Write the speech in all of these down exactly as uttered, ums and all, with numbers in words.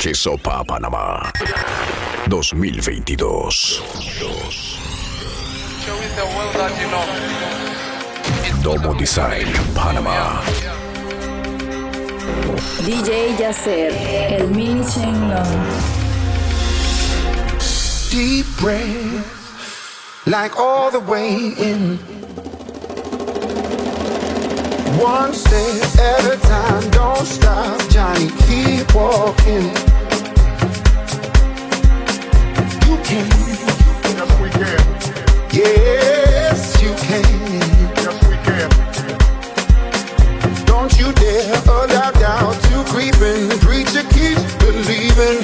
Que Sopa Panamá dos mil veintidós. Domo Design Panamá. D J Yacer, el mini Chain Long. Deep breath, like all the way in. One step at a time, don't stop, Johnny, keep walking. You can. Yes, we can. Yes, you can. Yes, we can. Don't you dare allow doubt to creep in. The preacher keeps believing.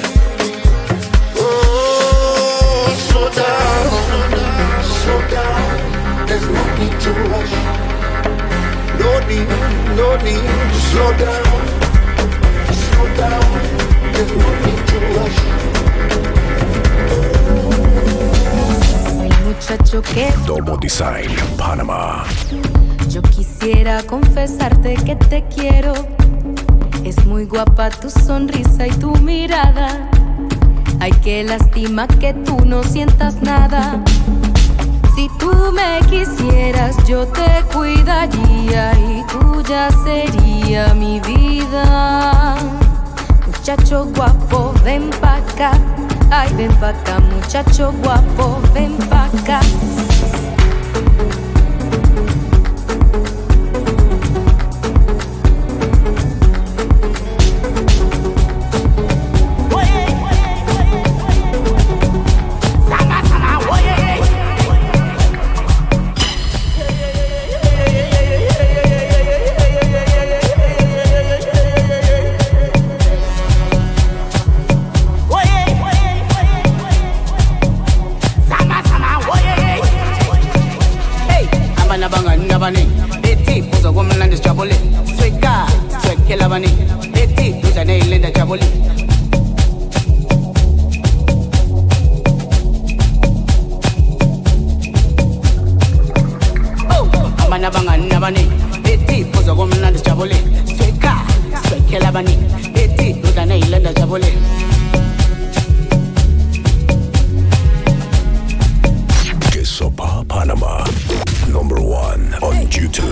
Oh, slow down, slow down. There's no need to rush. No need, no need to slow down, slow down. There's no need to rush. Muchacho que Domo Design Panamá. yo quisiera confesarte que te quiero. Es muy guapa tu sonrisa y tu mirada. Ay, qué lástima que tú no sientas nada. Si tú me quisieras, yo te cuidaría y tuya sería mi vida. Muchacho guapo, ven pa' acá. Ay, ven pa' acá, muchacho guapo, ven pa' acá. Que Sopa Panamá. Number one on YouTube.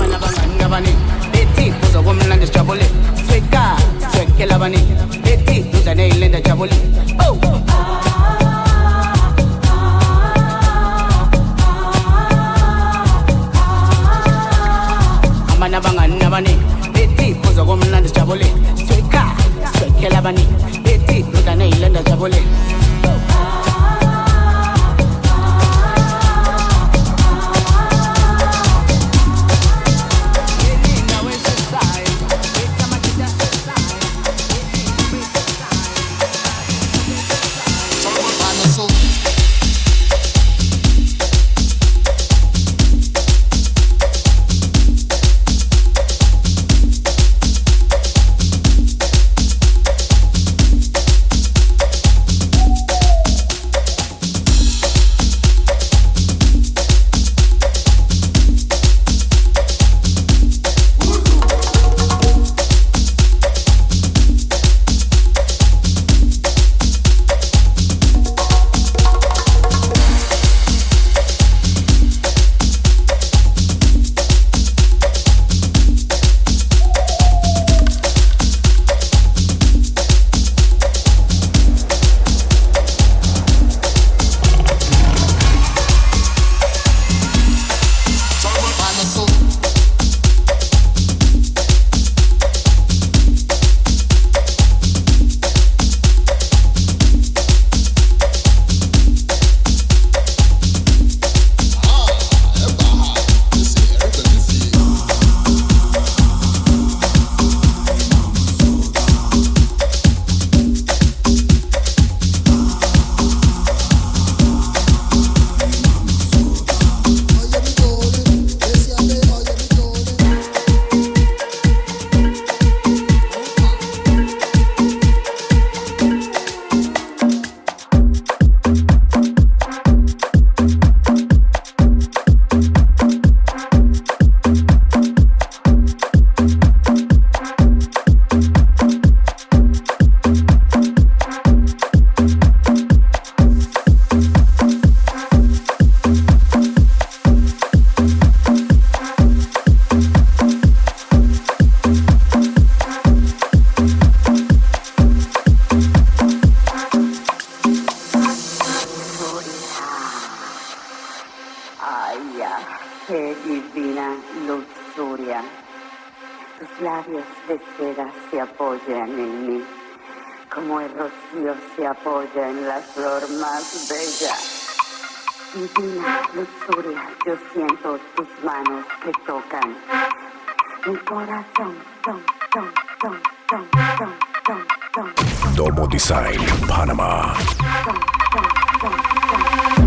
como el rocío se apoya en la flor más bella. Divina luxuria, yo siento tus manos que tocan mi corazón, tom, tom, tom, tom, tom, tom, tom, tom. Domo Design, Panama. Tom, tom, tom, tom.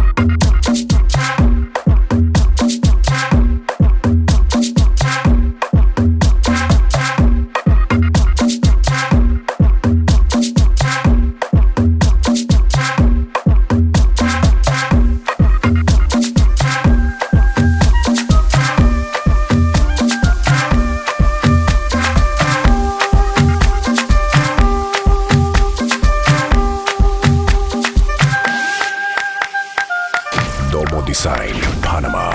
Design, Panama.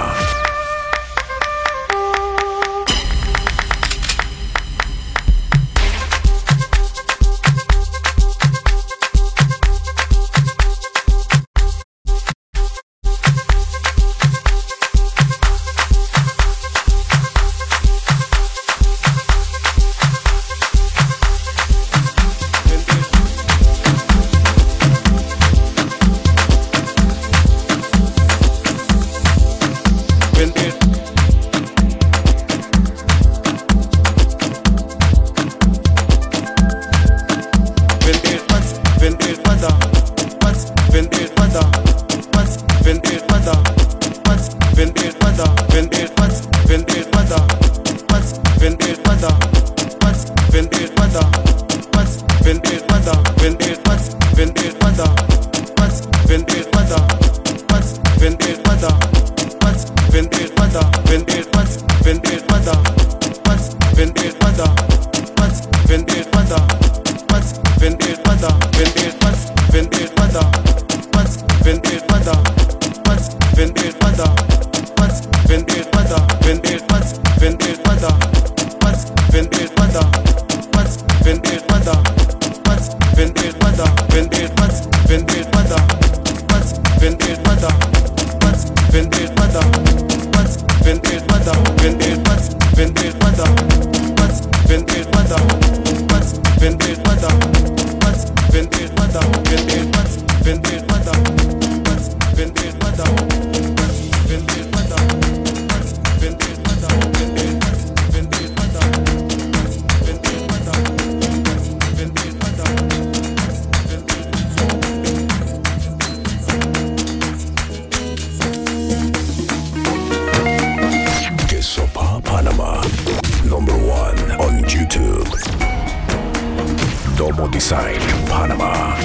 Domo Design, Panama.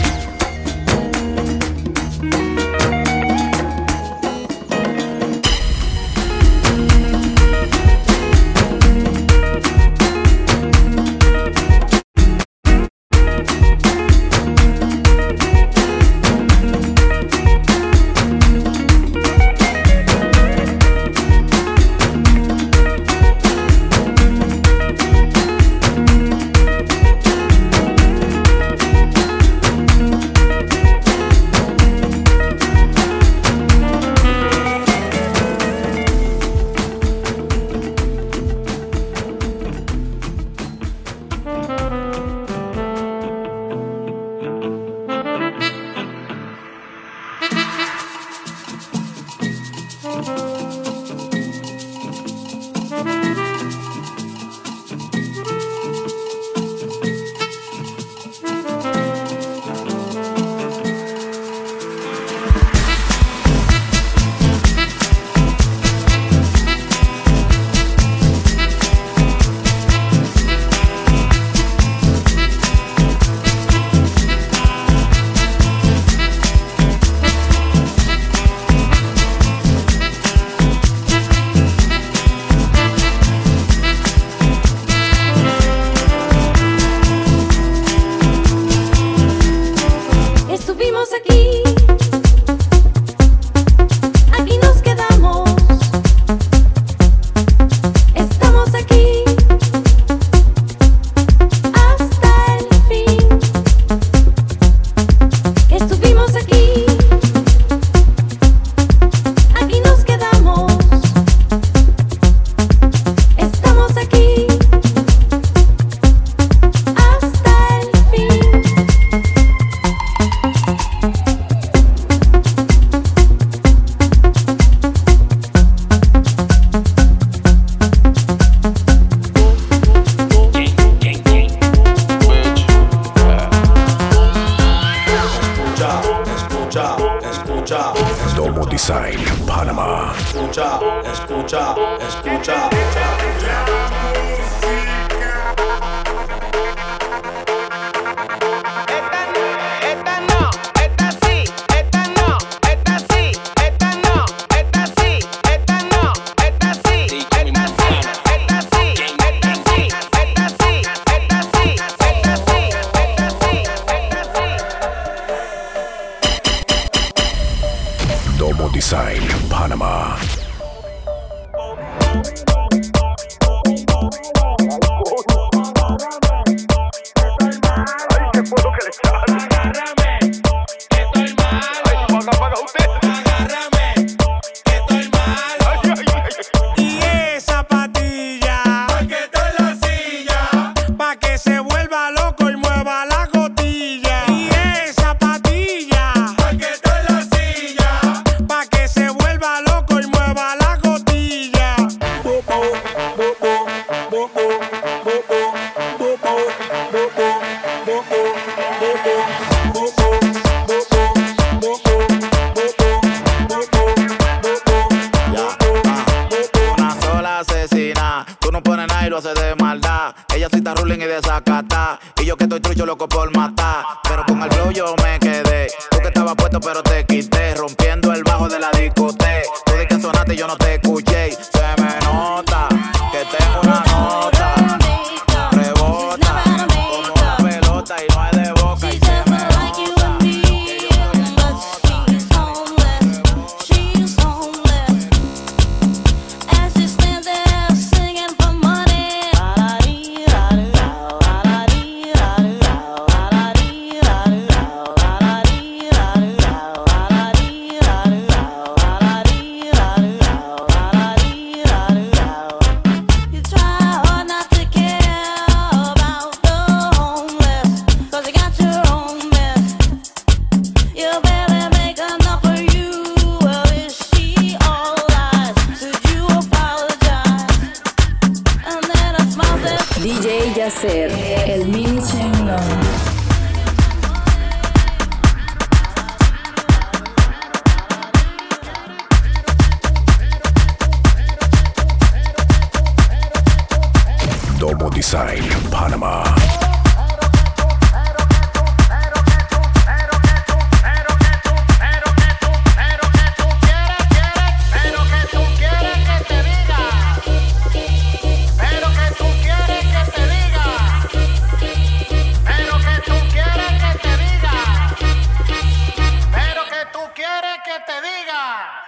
Design, Panamá. Escucha, escucha, escucha. Domo Design, Panamá. Ay, ¿qué fue lo que le echaron? Agárrame, que estoy malo. Ay, paga, paga usted. Agárrame, que estoy malo. Ay, ay, ay, ay. Y esa patilla, Porque estoy en la silla. pa' que se vuelva loco y mueva la cotilla. Y esa patilla, Porque estoy en la silla. pa' que se vuelva loco y mueva la cotilla. Bobo, bobo, bobo, bobo, bobo, bobo, bobo, bobo, Una sola asesina, tú no pones nada y lo haces de maldad. Ella sí está ruling y desacata, y yo que estoy trucho loco por matar. Pero con el flow yo me quedé, tú que estabas puesto pero te quité, rompiendo el bajo de la discoteca. Tú di que sonaste y yo no te escuché. Se me nota que tengo una nota, rebota como una pelota y no es de boca. Y se me nota que yo estoy en nota. D J Yacer, el mini Chenglong. Domo Design, Panamá. Pero que tú quieres que te diga. Pero que tú quieres que te diga. Pero que tú quieres que te diga. Pero que tú quieres que te diga.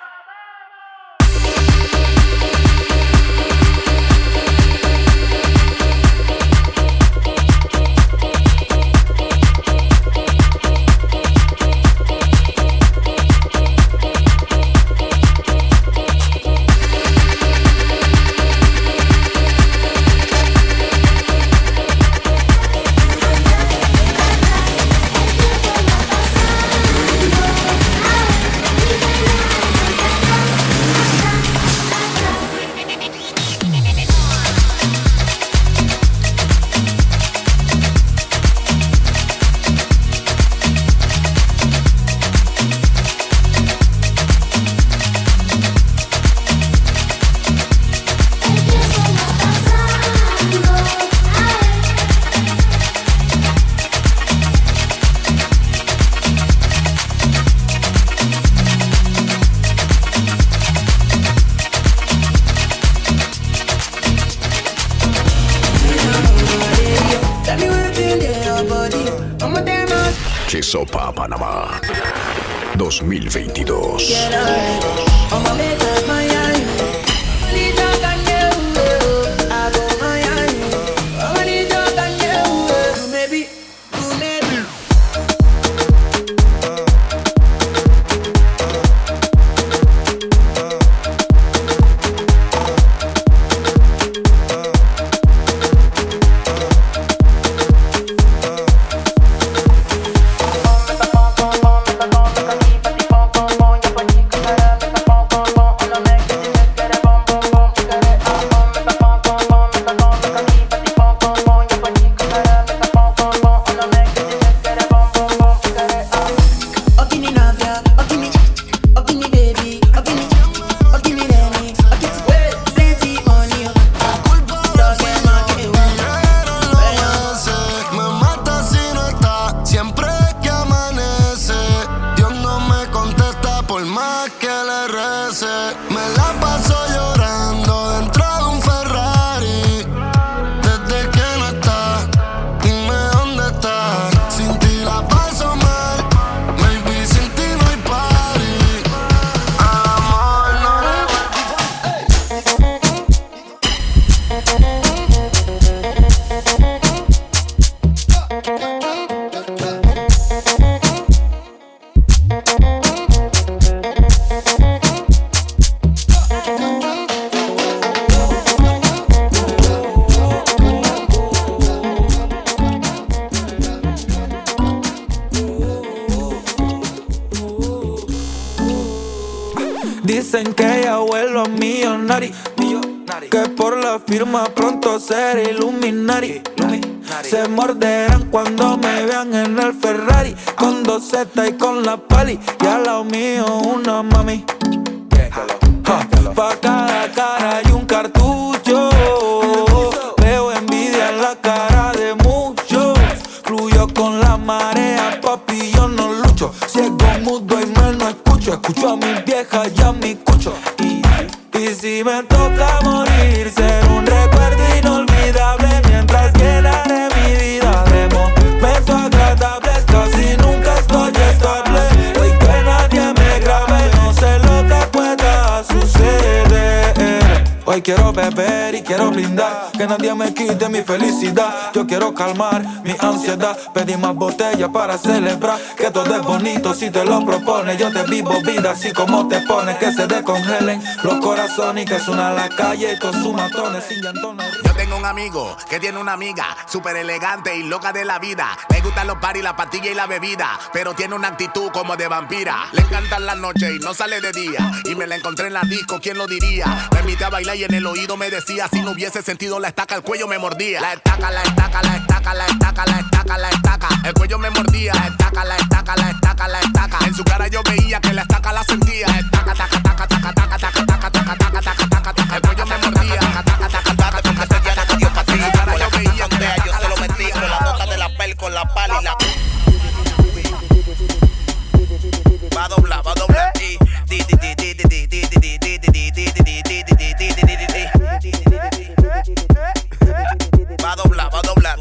Sopa Panamá dos mil veintidós. Para Dicen que ya vuelvo a millonario, que por la firma pronto seré Illuminati. Se morderán cuando me vean en el Ferrari, con dos Z y con la pali, y al lado mío una mami. Ja, pa' cada cara hay un cartucho. Veo envidia en la cara de muchos. Fluyo con la marea, papi, yo no lucho. Ciego, mudo y menos escucho. Escucho a mis viejas y a mi cucho. Y, y si me toca morir, ser un recuerdo inolvidable, mientras llenaré mi vida de momentos agradables. Casi nunca estoy estable, hoy que nadie me grabe, no sé lo que pueda suceder. Hoy quiero beber y quiero brindar, que nadie me quite mi felicidad. Yo quiero calmar mi ansiedad, pedir más botellas para celebrar que todo es bonito si te lo propones. Yo te vivo vida así como te pones, que se descongelen los corazones y que suena la calle y todos sus matones sin llantones. Yo tengo un amigo que tiene una amiga súper elegante y loca de la vida. Le gustan los paris, la pastilla y la bebida, pero tiene una actitud como de vampira. Le encantan las noches y no sale de día, y me la encontré en la disco, ¿quién lo diría? Me invité a bailar y en el oído me decía, si no hubiese sentido la estaca, el cuello me mordía. La estaca, la estaca, la estaca, la estaca, la estaca, la estaca, el cuello me mordía. La estaca, la estaca, la estaca, la estaca, en su cara yo veía que la estaca la sentía. Estaca, taca, taca, taca, taca, taca, taca, taca, taca, taca, taca, taca, el cuello me mordía. Taca, taca, taca, taca, taca, taca, taca, dio pa' ti. En su cara yo veía que yo se lo metí con la boca de la pel, con la pala y la... Va a doblar, va a doblar. Va a doblar, va a doblar.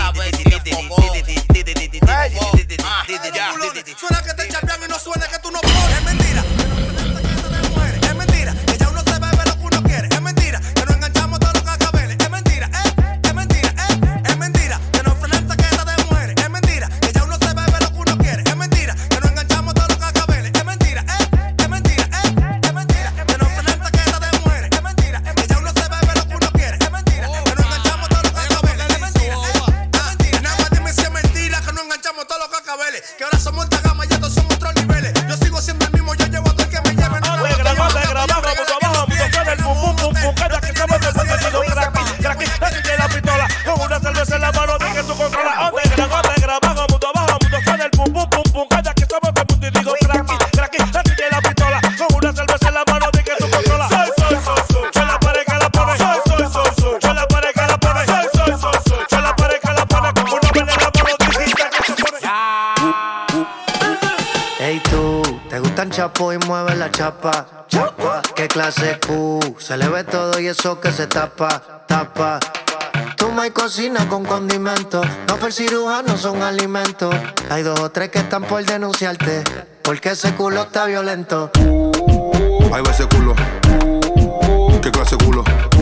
Suena que te chambean y no suena que tú no pones. Es mentira. Es mentira. Que ya uno se bebe lo que uno quiere. Es mentira. Que nos enganchamos todos los cacabeles. Es mentira. Eh. Es mentira. Eh. Es mentira. Que nos frenan saqueta de mujeres. Es mentira. Que ya uno se bebe lo que uno quiere. Es mentira. Que nos enganchamos todos los cacabeles. Es mentira. Eh. Es mentira. Eh. Es mentira. Que nos frenan saqueta de mujeres. Es mentira. Que ya uno se bebe lo que uno quiere. Es mentira. Que nos enganchamos todos los cacabeles. Es mentira. Eh. Es mentira. Nada más dime si es mentira que nos enganchamos todos los cacabeles. Que ahora somos alta gama y estos son otros niveles. Yo sigo siendo el mismo, yo llevo todo el que me lleve. No, no, grabando, grabando, mucho abajo, mucho con el pum pum pum pum. Cada que estamos de sentido cracky, cracky, cracky de la pistola. Con una cerveza en la mano, de que tú controlas. Donde grabando, grabando, mucho abajo, mucho con el pum pum pum pum. Cada que estamos de sentido cracky, cracky, cracky de la pistola. Con una cerveza en la mano, de que tú controlas. Soy, soy, soy, soy. Yo la pared que la pone. Soy, soy, soy, soy. Yo la pared que la pone. Soy, soy, soy, soy. Yo la pared que la pone. Con una vez en la mano, dijiste que se pone. Ey tú, te gustan chapo y mueve la chapa, chapa. ¿Qué clase Q? Se le ve todo y eso que se tapa, tapa. Tú me cocinas con condimentos, no fue el cirujano, son alimentos. Hay dos o tres que están por denunciarte, porque ese culo está violento. Ahí va ese culo. ¿Qué clase culo?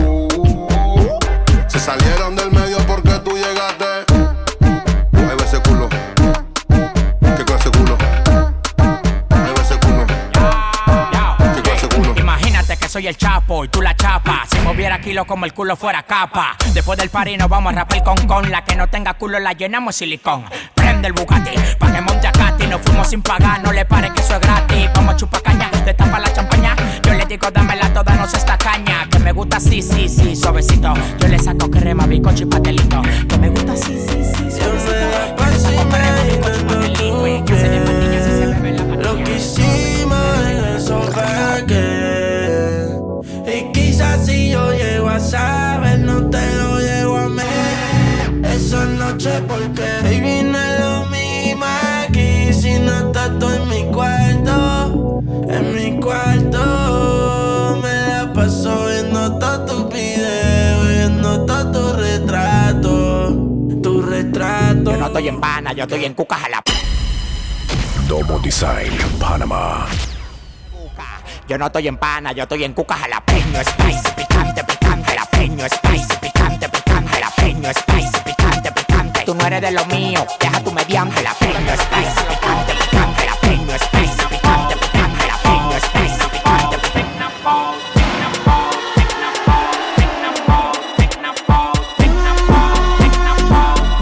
Se salieron del medio porque tú llegaste. Ahí va ese culo. ¿Qué clase culo? Ahí va ese culo. ¿Qué clase culo? Imagínate que soy el Chapo y tú la chapa. Si moviera kilo como el culo fuera capa. Después del party nos vamos a rapar con con. La que no tenga culo la llenamos silicón. Prende el Bugatti, pa' que monte a Katy. Nos fuimos sin pagar, no le pare que eso es gratis. Vamos a chupar caña, destapa la champaña. Yo le digo dámela toda, no se esta caña. Que me gusta así, sí, sí, suavecito. Yo le saco crema, bizcocho y pastelito. Que me gusta así, sí, sí, suavecito. Yo le saco crema, bizcocho y pastelito. Y que se le manilla si se bebe la patilla. Lo que hicimos en el sofá que y quizás si yo llego a saber, no te lo llego a mí. Esa noche porque baby no es lo mismo aquí. Si no estás tú en mi cuarto, en mi cuarto me la paso viendo todos tus videos, viendo todos tus retratos, tu retrato. Yo no estoy en Pana, yo estoy en Cuca Jala. Domo Design, Panamá. Yo no estoy en Pana, yo estoy en Cuca Jalapeño, spicy, picante, picante, jalapeño, spicy, picante, picante, jalapeño, spicy, picante, picante. Tú no eres de lo mío, deja tu mediante, jalapeño, spicy, picante, picante, jalapeño, spicy, picante, picante, jalapeño, spicy, picante, picante.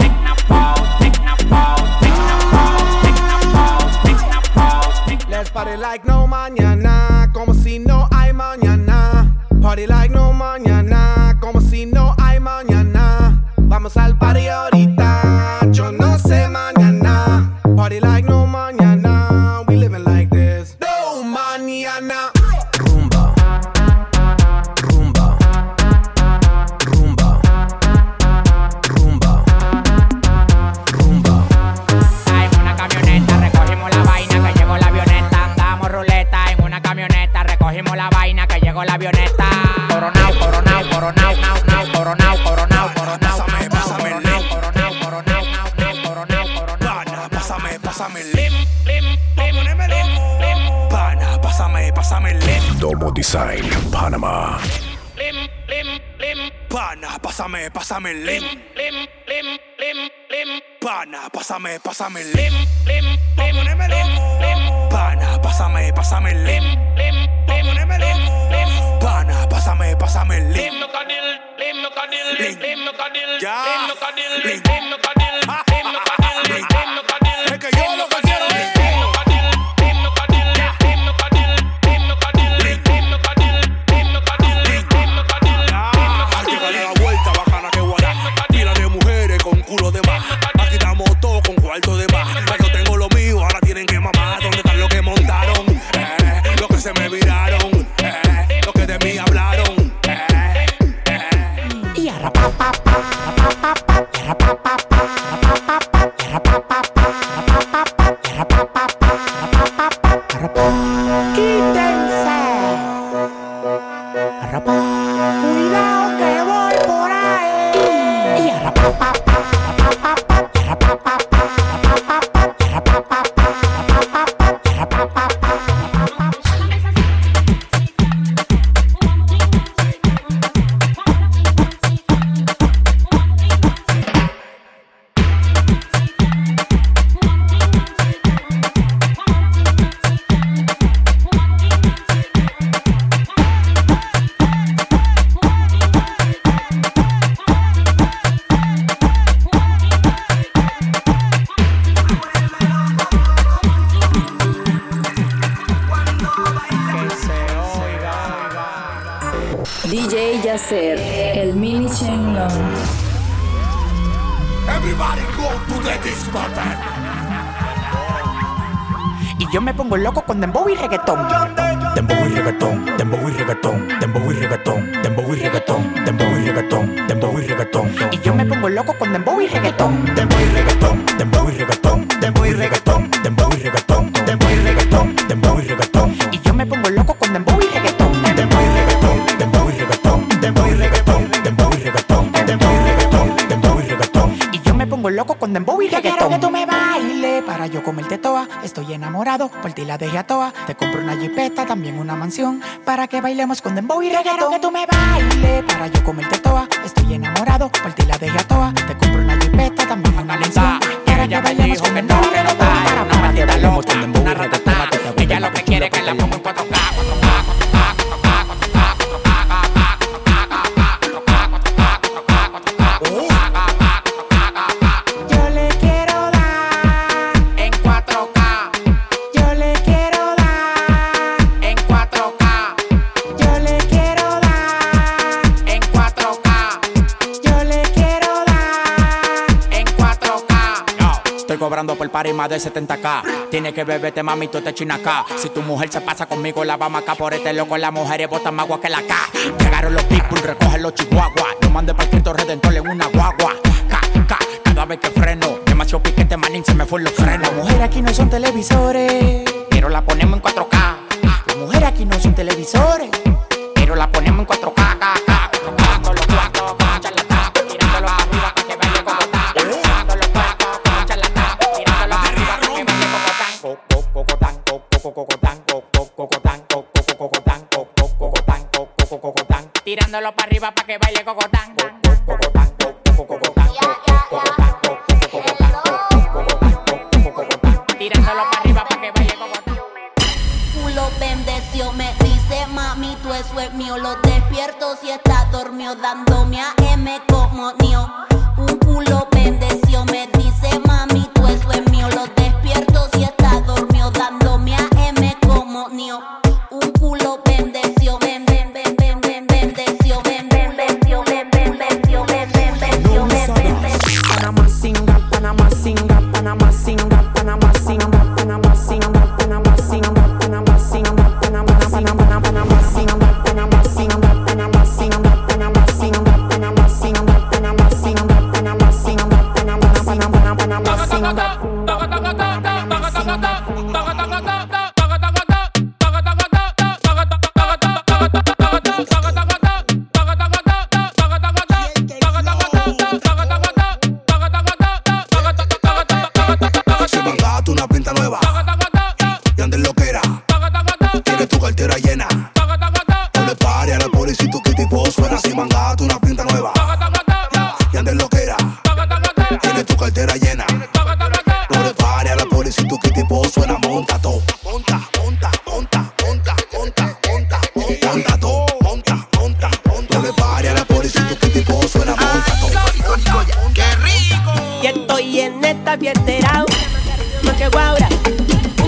Les paré Party like no mañana, como si no hay mañana. Party like no mañana, como si no hay mañana. Vamos al party ahorita, yo no sé mañana. Party like no mañana, we living like this. No mañana. Rumba, rumba, rumba, rumba, rumba. En una camioneta recogimos la vaina que llegó la avioneta. Andamos ruleta en una camioneta, recogimos la vaina que llegó la avioneta. Coronao, coronao, coronao, nao, nao, coronao, coronao, coronao. Pásame, pásame el lim. Pana, pásame, pásame el lim. Pana, pásame, pásame el lim. Domo Design, Panamá. Pana, pásame, pásame el lim. Pana, pásame, pásame el lim. Pana, pásame, pásame el lim. Pana, pásame, pásame el lim. Ya. Es que yo lo que quiero es la vuelta bacana que guarda. Pila de mujeres con culo de más. Aquí estamos todos con cuarto de más. Yo tengo lo mío, ahora tienen que mamar. ¿Dónde están los que montaron? Eh, los que se me viraron. Eh, los que de mí hablaron. Eh, eh. Y a rapa, pa, pa, pa, pa, pa, y a rapa, pa, pa, pa, pa, pa, y a rapa, pa, pa, pa, pa, pa, y a rapa, pa, pa, pa, pa, pa, rapa. Quítense. A rapa. Cuidado que voy por ahí. Y a rapa, pa, pa, pa, pa, pa, y a rapa, pa, pa, pa, pa, pa, y a rapa, pa, pa, pa, pa, pa, y a rapa, pa, pa. D J Yacer, el mini Chenglong. Everybody go to the discotheque. Y yo me pongo loco con dembow y reggaetón. Dembow y reggaetón, dembow y reggaetón, dembow y reggaetón, dembow y reggaetón, dembow y reggaetón, dembow y reggaetón. Y yo me pongo loco con dembow y reggaetón. Dembow y reggaetón, dembow y reggaetón, dembow y reggaetón, dembow y reggaetón, dembow y reggaetón, dembow y reggaetón. Y yo me pongo loco con dembow y reggaetón. Dembow y reggaetón, dembow y reggaetón, dembow y reggaetón, dembow y reggaetón, dembow y reggaetón, dembow y reggaetón. Y yo me pongo loco con dembow y Yo reggaetón. quiero que tú me bailes para yo comerte toa. Estoy enamorado, por ti la dejé a toa. Te compro una jipeta, también una mansión, para que bailemos con dembow y reggaetón. Yo quiero que tú me bailes para yo comerte toa. Estoy enamorado, por ti la dejé a toa. Te compro una jipeta, también una mansión, para que bailemos con dembow y reggaetón. Para Una maldita loca, una ratatá. Ella lo que quiere es que la ponga en cuatro K. Yo le quiero dar En cuatro K, Yo le quiero dar en cuatro K, Yo le quiero dar en cuatro K, Yo le quiero dar en cuatro K. Estoy cobrando por party más de setenta K. Tienes que beberte, mami, tú te china acá. Si tu mujer se pasa conmigo, la vamos acá. Por este loco, las mujeres botan más agua que la K. Llegaron los people, recogen los chihuahuas. Yo mandé para el Cristo Redentor en una guagua. K, K, cada vez que freno. Demasiado piquete, manín, se me fue los frenos. Las mujeres aquí no son televisores, Pero la ponemos en cuatro K. las mujeres aquí no son televisores. Pero la ponemos en cuatro K, K, K. cuatro K con los cuatro, con charlatán. Tirándolo arriba para que baile como está. Tirándolo los cuatro, con charlatán. Tirándolo arriba para que baile como está. Cocotán, cocococotán, cocococotán, cocococotán, cocococotán, cocococotán. Tirándolo para arriba para que baile cocotán. Cocococotán, cocococotán, cocococotán, cocococotán. Tirándolo para arriba para que baile cocotán. Culo bendeció, me dice mami, tú eso es mío. Lo despierto si está dormido, dándome a M como mío. Un culo bendeció, me dice mami, tú eso es mío. Lo despierto si está dormido, dándome a M como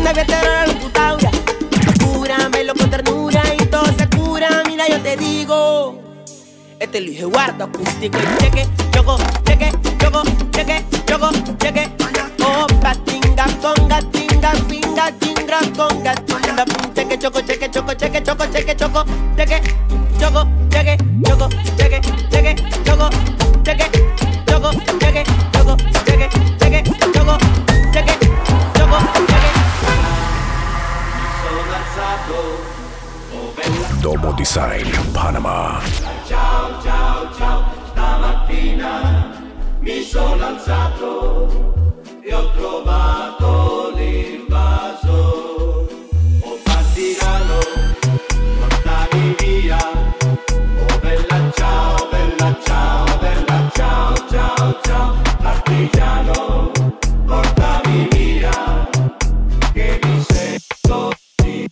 anda que te lo putao. Cúramelo con ternura y todo se cura. Mira, yo te digo. Este Luis Eduardo acústico y cheque, choco, cheque, choco, cheque, choco, cheque. Oh, patinga, conga, tinga, pinga, chingra, conga, tinga, cheque, choco, cheque, choco, cheque, choco, cheque, choco, cheque, choco, cheque, choco, cheque, cheque, choco, cheque, choco, cheque, choco, cheque, cheque, choco, cheque, choco, cheque. Domo Design, Panama. Ciao, ciao, ciao, stamattina mi sono alzato e ho trovato l'invaso. Oh partigiano, portami via. Oh bella ciao, bella ciao, bella ciao, ciao, ciao. Partigiano, portami via, che mi sento di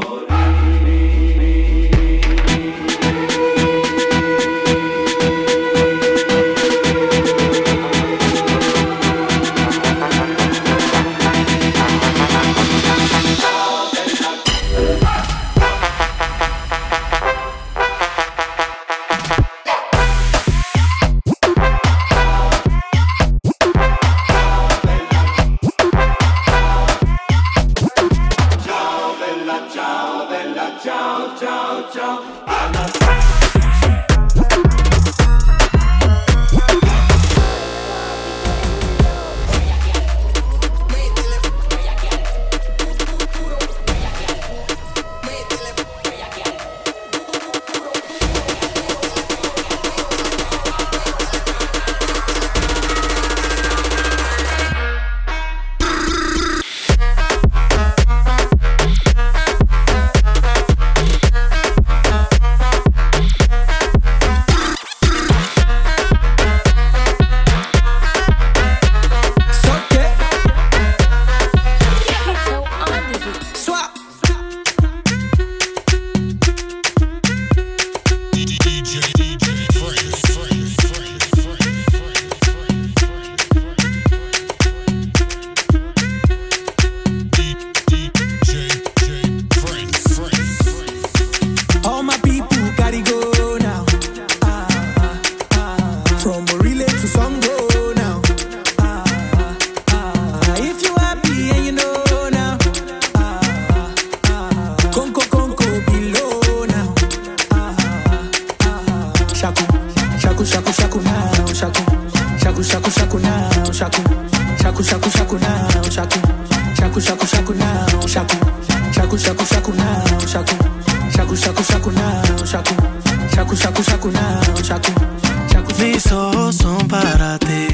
Mis ojos son para ti,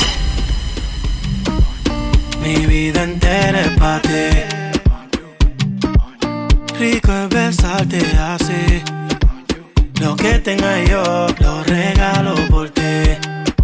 mi vida entera es para ti. Rico es besarte así, lo que tenga yo lo regalo por ti.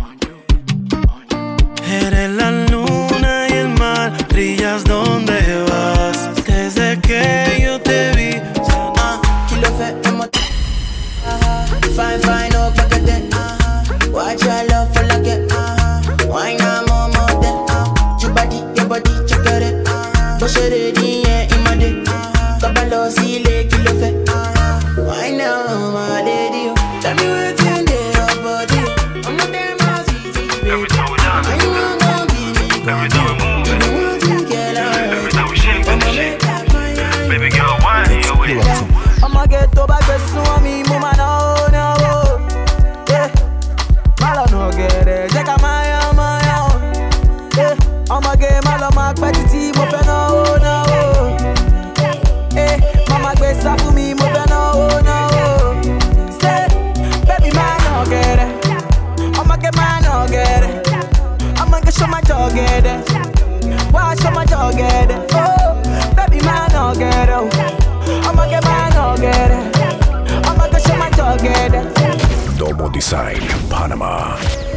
Eres la luna y el mar, brillas donde vas. Desde que yo te vi, Ah, kilo fe, emote. Fine, fine, no paquete. Watch your love for like it. Wine a moment. Your body, your body, check it. Push it in, yeah, in my day. Kabalo, see, kilo fe. Wine a my lady. Tell me what's in there, your body. I'm not there, my easy, baby. Every time we dance, I know I'm gonna be me. Every time we move, you know what you get out. Every time we shake, baby, shake. Baby girl, wine in your way. I'ma get to back with me, mama, no, no. Yeah, malo no get it. Check out my, my, yeah. I'ma get malo, my petty, mo fe no, no. Yeah, mama get sa for me, mo fe no, no. Say, baby, man, no get it. I'ma get man, no get it. I'ma get show my dog get it. Why show my dog get it? Oh, baby, man, no get it. I'ma get man, no get it. I'ma get show my dog get it. Domo Design, Panama.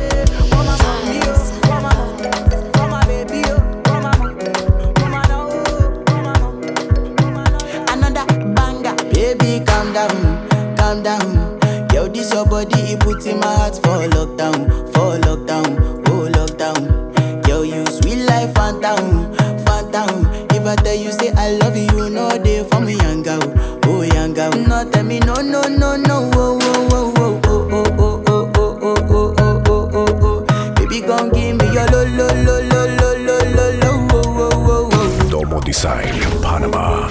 Another banger. Baby, calm down, calm down. Yo, this your body, it puts in my heart for lockdown, for lockdown, oh lockdown. Yo, you sweet life, phantom, phantom. If I tell you say I love you, you know they for me young girl, oh young girl. No tell me no no no no, oh oh oh oh oh oh oh oh oh oh oh oh oh oh. Baby gon' give me your lo lo lo lo lo lo lo lo, oh oh oh oh. Domo Design Panama.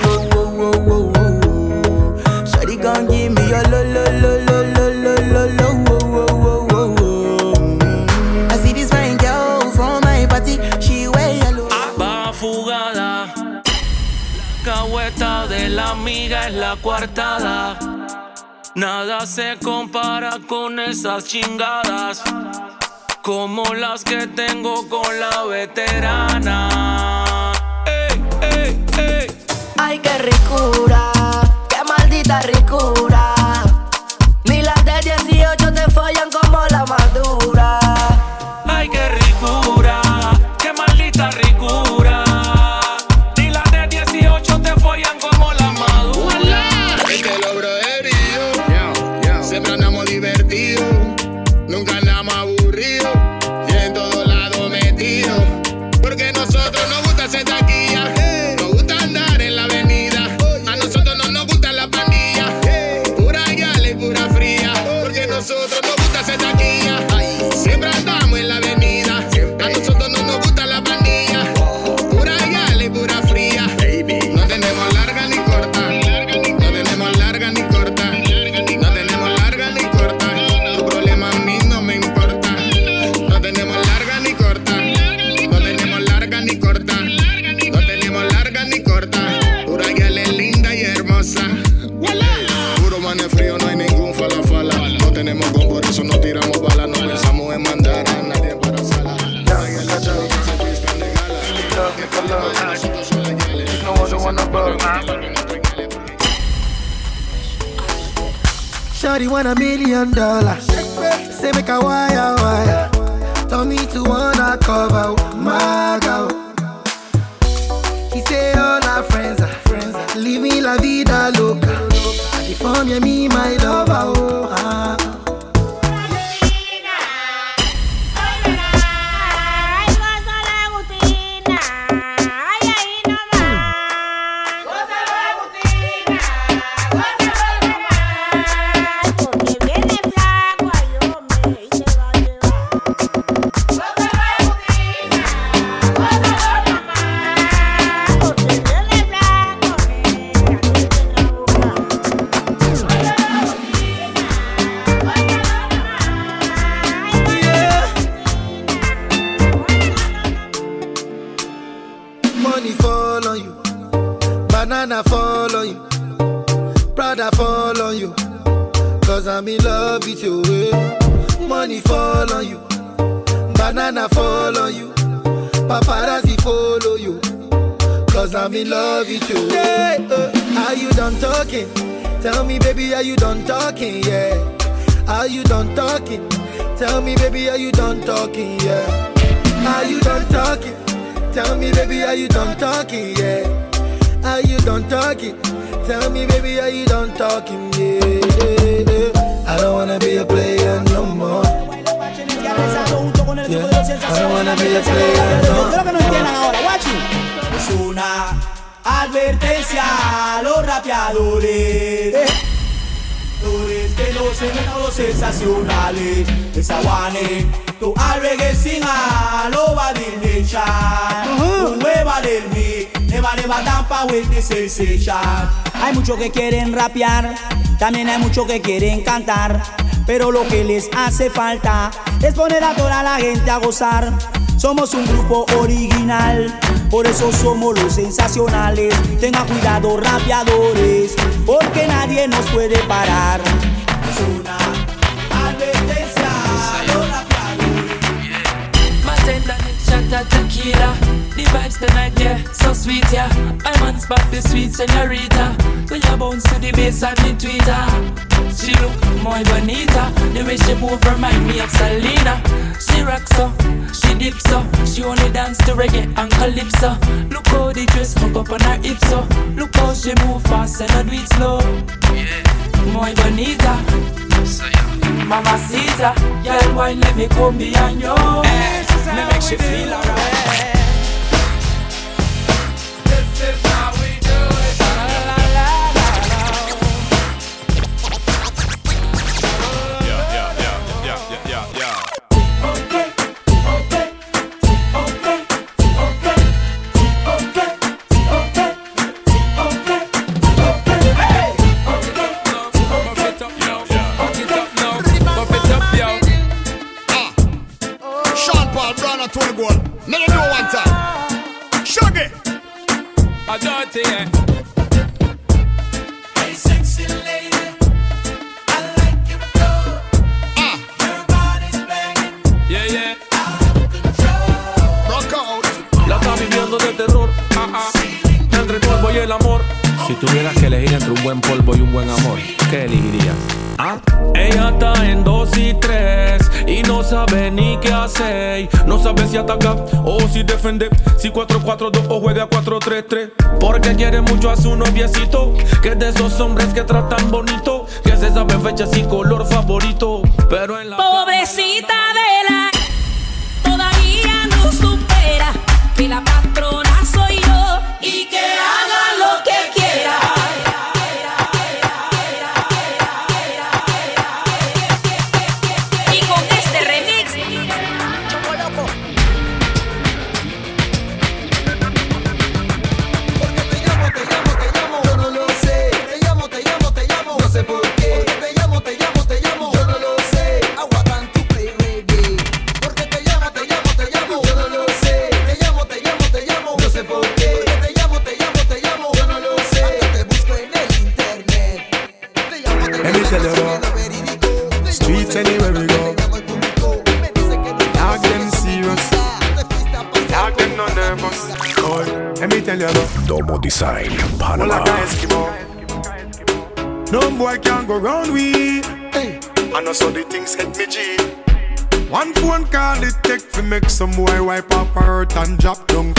Shawty gon' give me your lo lo lo lo lo lo lo lo, oh oh oh oh. I see this fine girl from my party, she wear yellow. Va fugada, la cahueta de la amiga es la coartada. Nada se compara con esas chingadas, como las que tengo con la veterana. Ey, ey, ey. Ay, qué ricura, qué maldita ricura. Ni las de dieciocho te follan como la madura. Ay, qué ricura, qué maldita ricura. Ni las de dieciocho te follan como la madura. Es que lo broderío, siempre andamos divertidos, nunca andamos aburridos, y en todos lados metidos, porque nosotros nos gusta hacer taquilla, nos gusta andar en la avenida, a nosotros no nos gusta la pandilla, pura yale y pura fría, porque nosotros nos gusta hacer taquilla, siempre andamos en la avenida, a nosotros no nos gusta la pandilla, pura yale y pura fría, no tenemos larga ni corta, no tenemos larga ni corta, no tenemos larga ni corta, tu problema a mí no me importa, no tenemos larga ni corta, no tenemos larga ni corta, no tenemos larga ni corta, pura guiale linda y hermosa, puro mané frío, no hay ningún fala fala, no tenemos con, por eso no tiramos balas, no pensamos en mandar a nadie para sala, pura guiale chavo que se vistan de gala, que problema de nosotros son las guiales, no wanna wanna Shawty want a million dollars. Say make a wire wire. Tell me to wanna cover my girl. He say all our friends are friends. Living la vida loca. And if I'm me, my lover, oh ah. Money fall on you, banana fall on you, Prada fall on you, cause I'm in love with you. Money fall on you, banana fall on you, paparazzi follow you, cause I'm in love with you. Yeah, uh, are you done talking? Tell me baby, are you done talking? Yeah, are you done talking? Tell me baby, are you done talking? Yeah, are you done talking? Tell me, baby, are you done talking? Yeah. Are you done talking? Tell me, baby, are you done talking? Yeah, yeah, yeah. I don't wanna be a player no more. Yeah. I don't wanna be a player no more. Es una advertencia a los rapeadores. Que no se ven a los sensacionales. Esa guane, tu alregue sin a lo va de chat. Un hueva del mi, neva neva tampa with the sensation. Hay muchos que quieren rapear, también hay muchos que quieren cantar, pero lo que les hace falta es poner a toda la gente a gozar. Somos un grupo original, por eso somos los sensacionales. Tengan cuidado rapeadores, porque nadie nos puede parar. Es una advertencia a los rapeadores. Bartender, shot at tequila. The vibes tonight, yeah, so sweet, yeah. I'm on spot, the sweet señorita. When you bounce to the bass and the tweeter, she look muy bonita. The way she move remind me of Selena. She rocks so, she dips so. She only dance to reggae and calypso. Look how the dress hook up on her hips so. Look how she move fast and not do it slow. Muy bonita, mamacita. Girl, why let me come behind you? Hey, me make she feel alright. This is how a dirty, yeah. Hey, sexy lady, I like your flow. Ah. Your body's banging. Yeah, yeah. Rock out. La está viviendo de terror. Ah, ah. Entre el polvo y el amor. Si tuvieras que elegir entre un buen polvo y un buen amor, ¿qué elegirías? ¿Ah? Ella está en dos y tres y no sabe ni qué hacer. No sabe si ataca o si defende, si cuatro cuatro dos o juega cuatro tres tres. Porque quiere mucho a su noviecito, que es de esos hombres que tratan bonito, que se saben fechas y color favorito. Pero en la pobrecita de la todavía no supera que la patrona soy yo y que haga lo que quiera. Y con este remix, Choco Loco. Porque te llamo, te llamo, te llamo, yo no lo sé. Te llamo, te llamo, te llamo, no sé por qué. Porque te llamo, te llamo, te llamo, yo no lo sé. Aguantan tu play reggae. Porque te llamo, te llamo, te llamo, yo no lo sé. Te llamo, te llamo, te llamo, no sé por qué. Porque te llamo, te llamo, te llamo, yo no lo sé. Te busco en el internet. Te llamo, te Let me tell you about streets anywhere we go. Dog them serious, dog them no nervous. Boy, let me tell you about Domo Design, all Panama. like a Eskimo. No boy can go round we. Hey, I know so the things hit me G. One phone call it take to make some boy wipe up her hurt and drop down.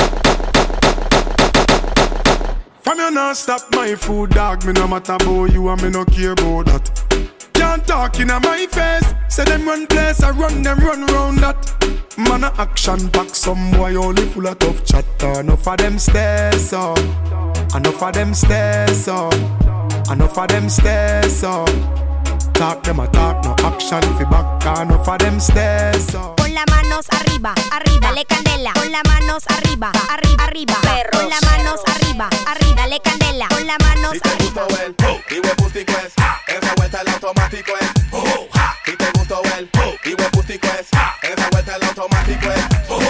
From you not stop my food, dog. Me no matter about you and me no care about that. Can't talk in my face. Say them run place, I run them run round that. Man a action pack, some boy only full of tough chatter. Enough of them stairs up, enough of them stairs up, enough of them stairs up. Talk them a talk, no action fi back. Enough of them stairs up. Con las manos arriba, arriba, dale candela. Con las manos arriba, arriba, arriba. Perros. Con las manos arriba, arriba, dale candela. Con las manos si te arriba. gustó el, y huepustico es, esa vuelta el automático es. Si te gustó el, y huepustico es, esa vuelta el automático es.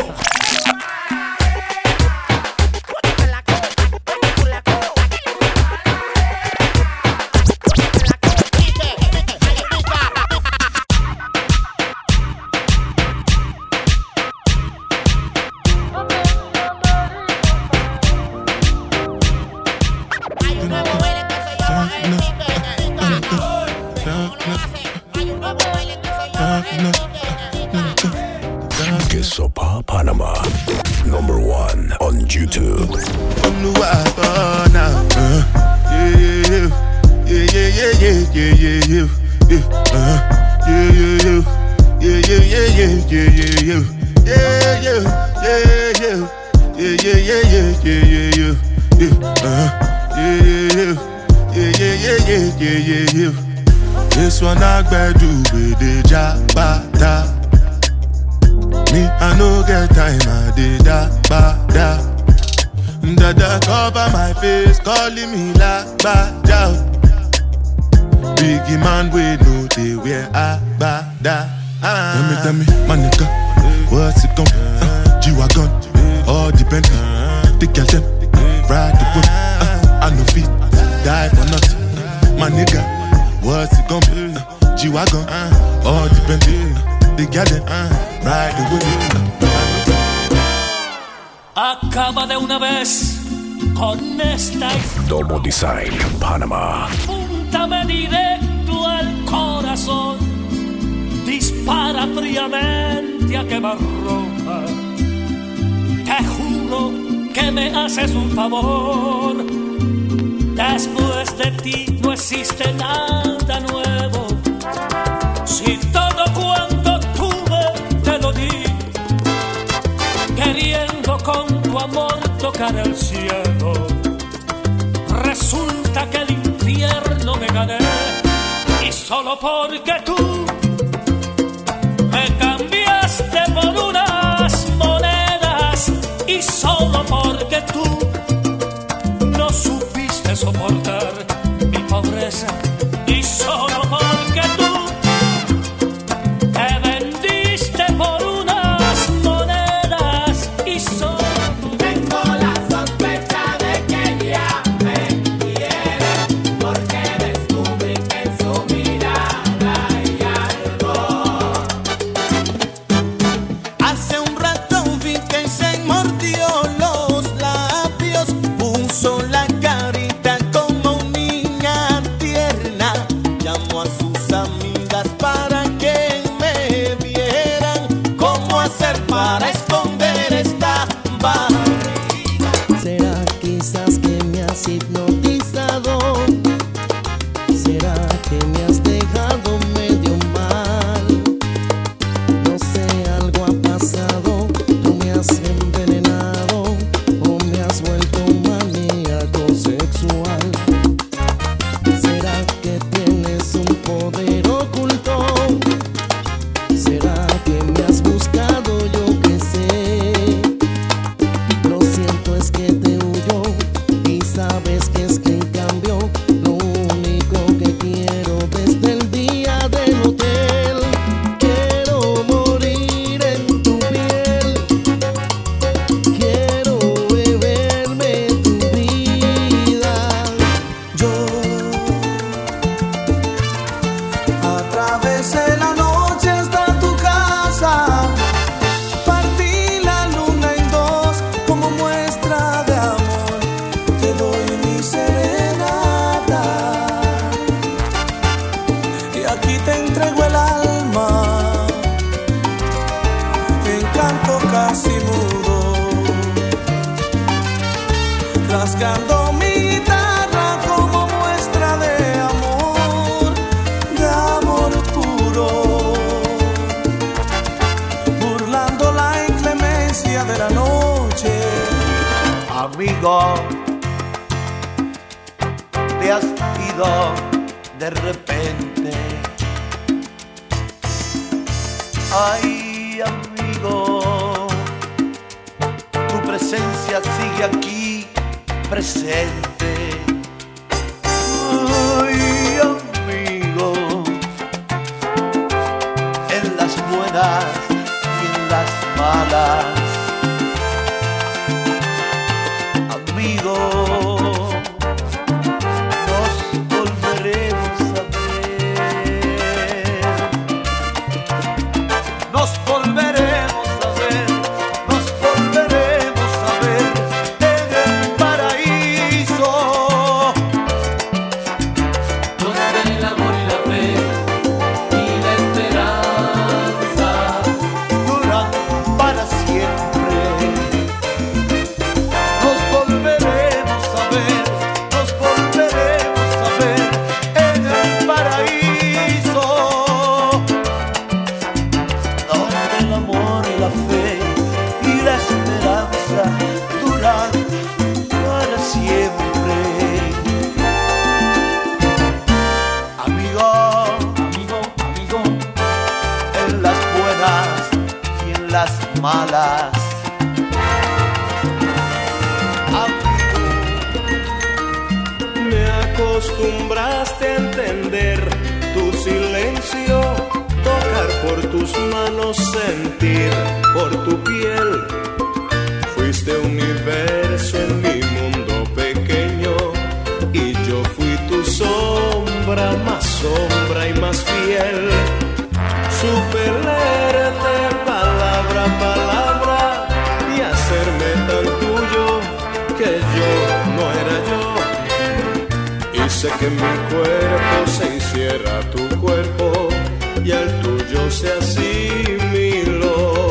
Que Sopa Panama, number one on YouTube. This one I gotta do with the jabata. Me, I no get time, I did that, ba, da. Dada cover my face, calling me la, ba, da. Biggie man, we know they wear a, ba, da. Ah. Tell me, tell me, my nigga, what's it gon' uh, G-Wagon, all the Bentley, the girl them, ride the whip. uh, I no fit, die for nothing. My nigga, what's it gon' be? Uh, G-Wagon, uh, all the Bentley, uh, the girl them, uh, ride the whip. Acaba de una vez con esta Domo Design, Panama. Apúntame directo al corazón. Dispara fríamente a quemarropa. Te juro que me haces un favor. Después de ti no existe nada nuevo. Si todo cuanto tuve te lo di, queriendo con tu amor tocar el cielo, resulta que el infierno me gané. Y solo porque tú me cambiaste por unas monedas, y solo porque tú no supiste soportar mi pobreza, y solo porque tú te vendiste por unas monedas, y solo tú. Tengo la sospecha de que tienes hipnotizado. ¿Será que me has dejado medio mal? No sé, algo ha pasado. Tú me has envenenado o me has vuelto maníaco sexual. ¿Será que tienes un poder oculto? ¿Será que me has buscado? Yo que sé. Lo siento, es que te huyo y sabes que es que en cambio lo único que quiero desde el día del hotel, quiero morir en tu piel, quiero beberme tu vida. Yo atravesé la noche hasta tu casa, partí la luna en dos como muestra de amor, te doy mi serenata y aquí te entrego el alma, en canto casi mudo, rasgando mi guitarra como muestra de amor, de amor puro, burlando la inclemencia de la noche. Amigo, te has ido de repente. Ay, amigo, tu presencia sigue aquí presente. Ay, amigo, en las buenas y en las malas. Amigo, nos volveremos a ver. Nos volveremos a ver, nos volveremos a ver en el paraíso, donde el amor y la fe y la esperanza duran para siempre. Nos volveremos a ver, nos volveremos a ver en el paraíso, donde el amor y la fe y la esperanza duran para siempre. Amigo, amigo, amigo, en las buenas y en las malas. Me acostumbraste a entender tu silencio, tocar por tus manos, sentir por tu piel. Fuiste universo en mi mundo pequeño y yo fui tu sombra, más sombra y más fiel. Supe leerte palabra a palabra y hacerme tan tuyo que yo no era yo. Hice que mi cuerpo se hiciera tu cuerpo y al tuyo se asimiló.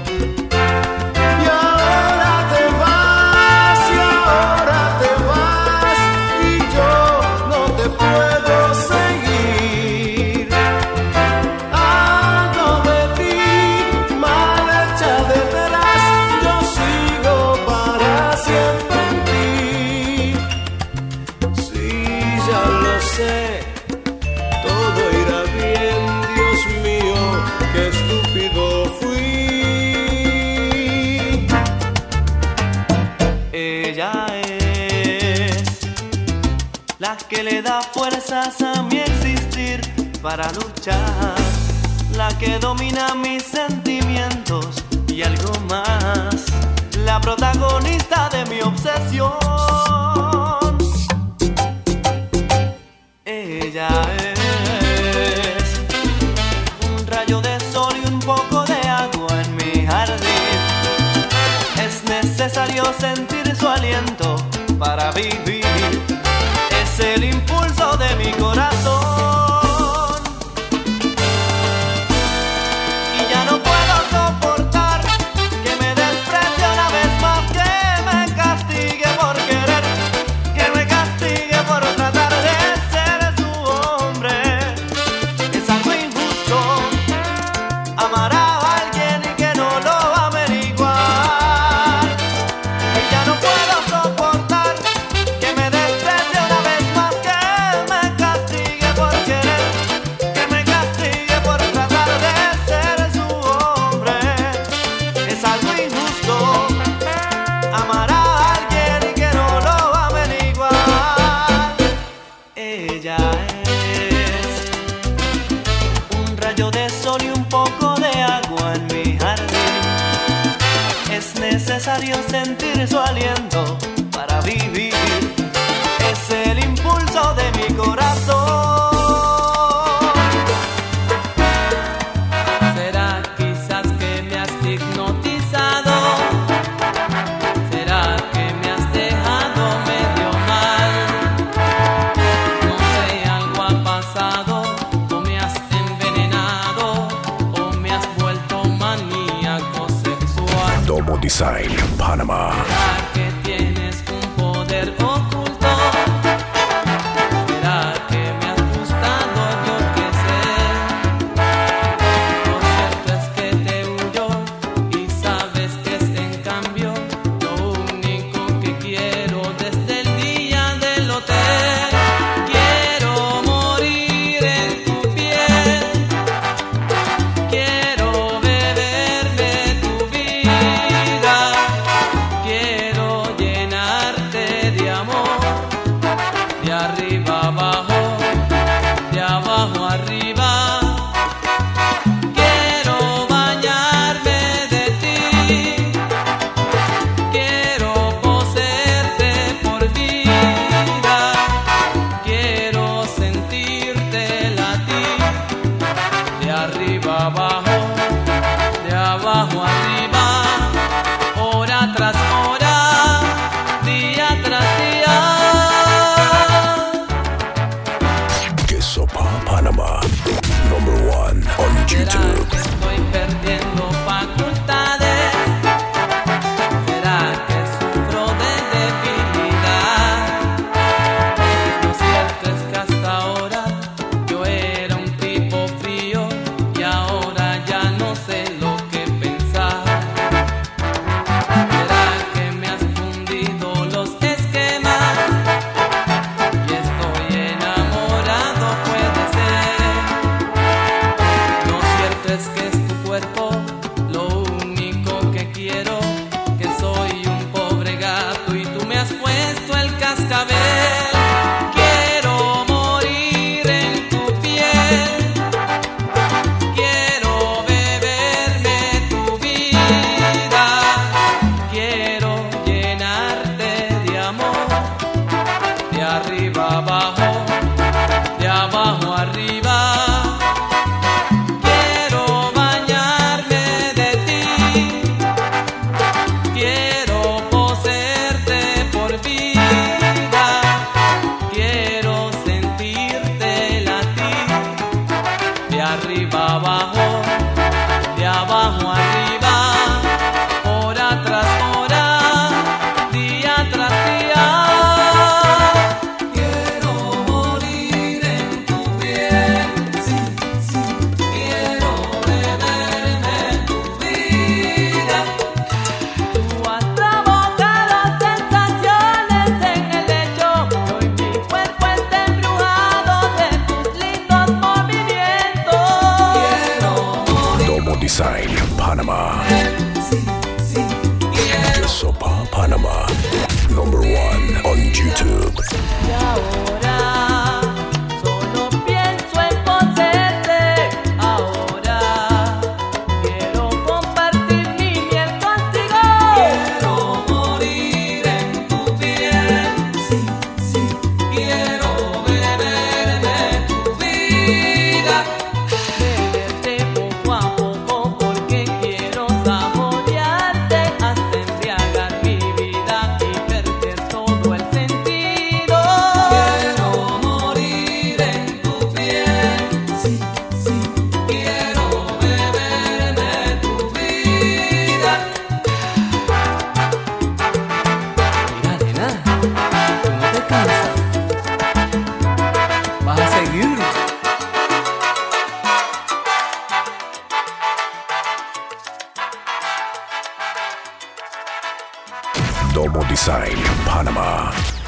Y ahora te vas, y ahora te vas, y yo no te puedo seguir. Ando de ti, mal hecha detrás, yo sigo para siempre en ti. Sí, ya lo sé, todo irá bien, Dios mío, qué estúpido fui. Ella es la que le da fuerzas a mi existir para luchar, la que domina mis sentimientos y algo más, la protagonista de mi obsesión. Ella es un rayo de sol y un poco de agua en mi jardín. Es necesario sentir su aliento para vivir. Es el impulso de mi corazón. Y ya no puedo soportar que me desprecie una vez más, que me castigue por querer, que me Design, Panama. Que tienes un poder oculto. ¿Será que me has gustado? Yo qué sé. Lo cierto es que te huyo y sabes que es en cambio lo único que quiero desde el día del hotel. Quiero morir en tu piel. Quiero beberme tu vida. Quiero llenarte de amor, de arriba abajo, de abajo arriba. Quiero bañarme de ti, quiero poseerte por vida, quiero sentirte latir, de arriba abajo, de abajo arriba, hora tras hora, día tras día. Queso Pa Panama. Number one on YouTube. Estoy perdiendo facultades. ¿Será que sufro de debilidad? Lo cierto es que hasta ahora yo era un tipo frío y ahora ya no sé lo que pensar. ¿Será que me has fundido los esquemas? Y estoy enamorado, puede ser. Lo cierto es que es tu cuerpo lo único que quiero, que soy un pobre gato y tú me has puesto el cascabel. Quiero morir en tu piel. Quiero beberme tu vida. Quiero llenarte de amor, de arriba abajo, de abajo arriba. Quiero bañarme de ti, quiero poseerte por vida, quiero sentirte latir, de arriba abajo, de abajo arriba, hora tras hora, día tras día. Quiero morir en tu piel, sí, sí, quiero beberme tu vida. Tú has provocado sensaciones en el lecho y hoy mi cuerpo está embrujado de tus lindos movimientos. Quiero Domo Design, Panama. Queso Pa Panama. Number one on YouTube. Y ahora solo pienso en poseerte. Ahora quiero compartir mi miel contigo. Quiero morir en tu piel. Sí, sí, quiero beberme tu vida. Beberte poco a poco porque quiero saborearte hasta embriagar mi vida y perder todo el sentido. Quiero morir en tu piel. Sí, sí, quiero beberme tu vida. Mira, nena, tú no te cansas. Vas a seguir. Domo Design, Panama.